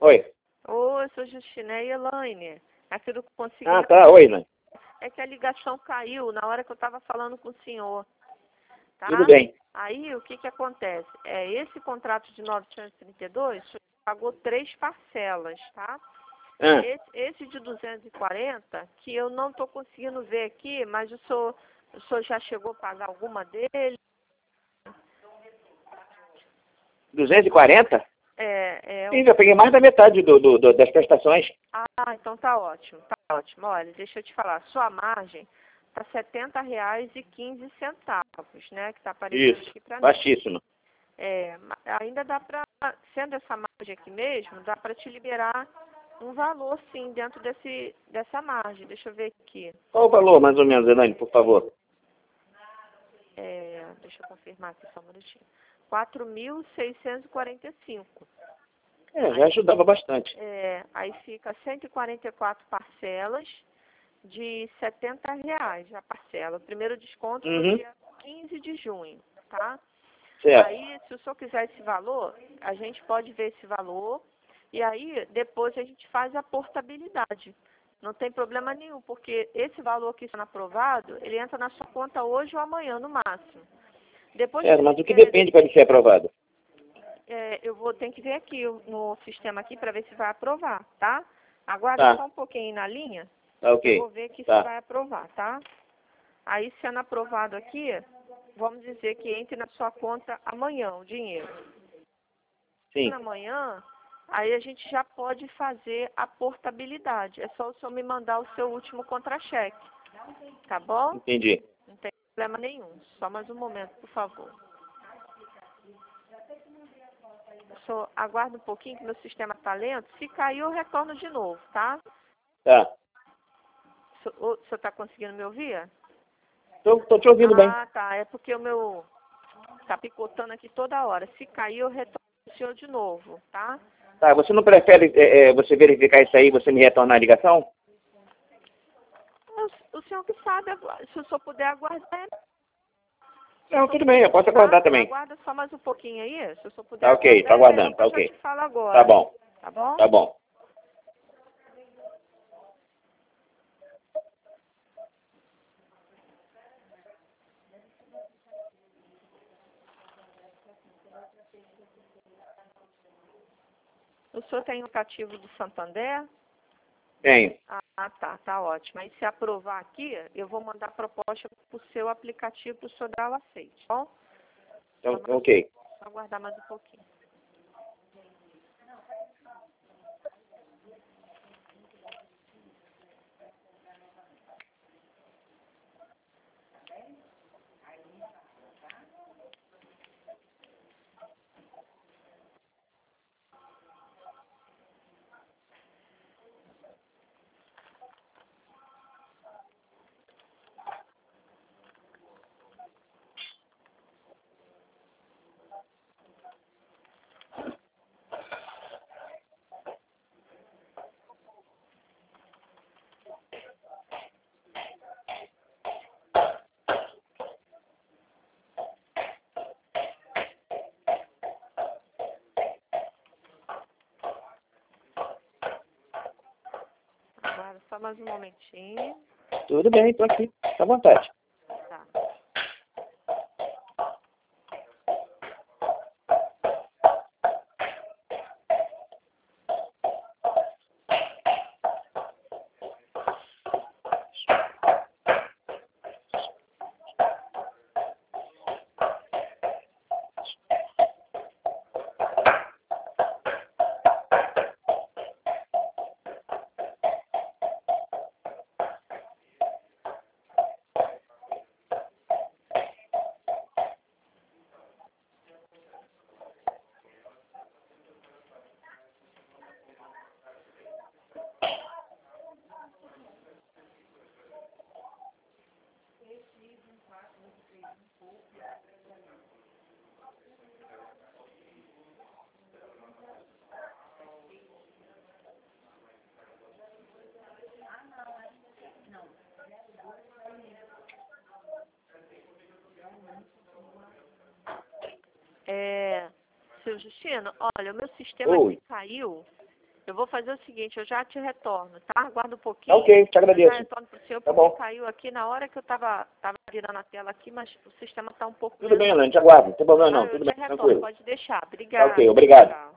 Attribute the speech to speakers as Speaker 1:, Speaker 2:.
Speaker 1: Oi.
Speaker 2: Oi, sou Justina e Elaine. Aqui do
Speaker 1: Ah,
Speaker 2: Consignado.
Speaker 1: tá. Oi, Elaine.
Speaker 2: É que a ligação caiu na hora que eu estava falando com o senhor, tá?
Speaker 1: Tudo bem.
Speaker 2: Aí, o que que acontece? Esse contrato de 932, o senhor pagou 3 parcelas, tá?
Speaker 1: Ah,
Speaker 2: Esse de 240, que eu não estou conseguindo ver aqui, mas o senhor já chegou a pagar alguma dele?
Speaker 1: 240? Sim,
Speaker 2: Um...
Speaker 1: já peguei mais da metade das prestações.
Speaker 2: Ah, então tá ótimo, tá ótimo. Olha, deixa eu te falar, sua margem tá R$ 70,15, né? Que tá aparecendo
Speaker 1: Isso.
Speaker 2: aqui para mim.
Speaker 1: Baixíssimo.
Speaker 2: Ainda dá para, sendo essa margem aqui mesmo, dá para te liberar um valor, sim, dentro dessa margem. Deixa eu ver aqui.
Speaker 1: Qual o valor, mais ou menos, Elaine, por favor?
Speaker 2: Deixa eu confirmar aqui só um minutinho. 4.645.
Speaker 1: Já ajudava bastante.
Speaker 2: Aí fica 144 parcelas de R$ 70 a parcela. O primeiro desconto no
Speaker 1: Uhum.
Speaker 2: dia 15 de junho, tá?
Speaker 1: Certo.
Speaker 2: Aí, se o senhor quiser esse valor, a gente pode ver esse valor e aí depois a gente faz a portabilidade. Não tem problema nenhum, porque esse valor que está aprovado, ele entra na sua conta hoje ou amanhã, no máximo. Depois
Speaker 1: Certo,
Speaker 2: que
Speaker 1: mas o que depende para ele ser aprovado?
Speaker 2: eu vou ter que ver aqui no sistema aqui para ver se vai aprovar, tá? Aguarda
Speaker 1: Tá.
Speaker 2: só um pouquinho aí na linha,
Speaker 1: Tá,
Speaker 2: que eu
Speaker 1: ok.
Speaker 2: vou ver aqui se
Speaker 1: Tá.
Speaker 2: vai aprovar, tá? Aí, sendo aprovado aqui, vamos dizer que entre na sua conta amanhã o dinheiro.
Speaker 1: Sim.
Speaker 2: Amanhã, aí a gente já pode fazer a portabilidade. É só o senhor me mandar o seu último contra-cheque, tá bom?
Speaker 1: Entendi.
Speaker 2: Não tem problema nenhum. Só mais um momento, por favor. Eu só aguardo um pouquinho que meu sistema está lento. Se cair, eu retorno de novo, tá?
Speaker 1: Tá.
Speaker 2: O senhor está conseguindo me ouvir?
Speaker 1: Tô te ouvindo bem.
Speaker 2: Ah, tá. É porque o meu tá picotando aqui toda hora. Se cair, eu retorno o senhor de novo, tá?
Speaker 1: Tá, você não prefere você verificar isso aí e você me retornar a ligação?
Speaker 2: O senhor que sabe, se o senhor puder aguardar.
Speaker 1: Não, tudo bem, eu posso aguardar também.
Speaker 2: Aguarda só mais um pouquinho aí, se o senhor puder
Speaker 1: Tá ok,
Speaker 2: aguardar.
Speaker 1: tô aguardando, tá
Speaker 2: Eu já
Speaker 1: ok.
Speaker 2: te falo agora.
Speaker 1: Tá bom,
Speaker 2: Tá bom?
Speaker 1: tá bom.
Speaker 2: O senhor tem o aplicativo do Santander?
Speaker 1: Tenho.
Speaker 2: Ah, tá. Tá ótimo. Aí, se aprovar aqui, eu vou mandar a proposta pro seu aplicativo para o senhor dar o aceite, tá bom?
Speaker 1: Então, ok.
Speaker 2: Só aguardar mais um pouquinho. Aguarda só mais um momentinho.
Speaker 1: Tudo bem, tô aqui. Fica à vontade.
Speaker 2: Tá. Seu Justino, olha, o meu sistema
Speaker 1: Oi.
Speaker 2: aqui caiu Eu vou fazer o seguinte, eu já te retorno, tá? Aguarda um
Speaker 1: Tá
Speaker 2: pouquinho.
Speaker 1: ok, te
Speaker 2: Eu
Speaker 1: agradeço.
Speaker 2: já retorno pro senhor,
Speaker 1: Tá
Speaker 2: porque
Speaker 1: bom.
Speaker 2: caiu aqui na hora que eu tava virando a tela aqui, mas o sistema tá um pouco
Speaker 1: Tudo bem,
Speaker 2: lento.
Speaker 1: Elaine, te aguardo. Não tem problema
Speaker 2: Tá?
Speaker 1: não,
Speaker 2: Eu
Speaker 1: tudo
Speaker 2: te
Speaker 1: bem,
Speaker 2: retorno,
Speaker 1: tranquilo.
Speaker 2: pode deixar.
Speaker 1: Tá
Speaker 2: Obrigada.
Speaker 1: ok, obrigado.
Speaker 2: Tchau.